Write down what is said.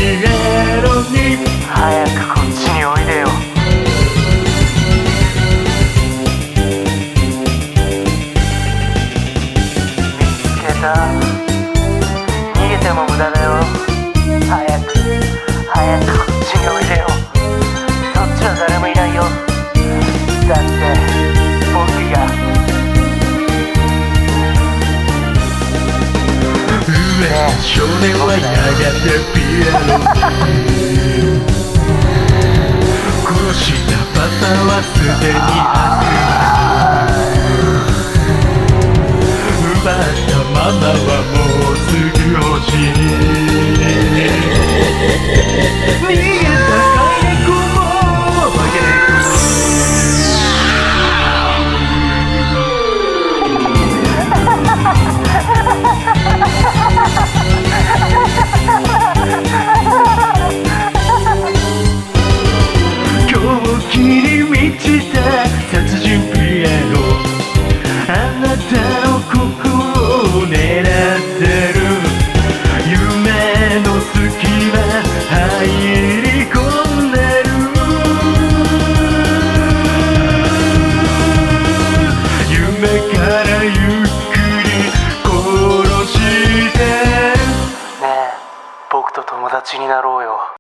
エロに早くこっちにおいでよ。見つけた。逃げても無駄だよ。早くこっちにおいでよ。そっちは誰もいないよ。だって僕が少年はやがてピエロに殺したパパはすでに奪ったママはもうすぐ星に逃げた飼い猫も負け切り満ちた殺人ピエロ、あなたの心を狙ってる。夢の隙間入り込んでる。夢からゆっくり殺して。ねえ、僕と友達になろうよ。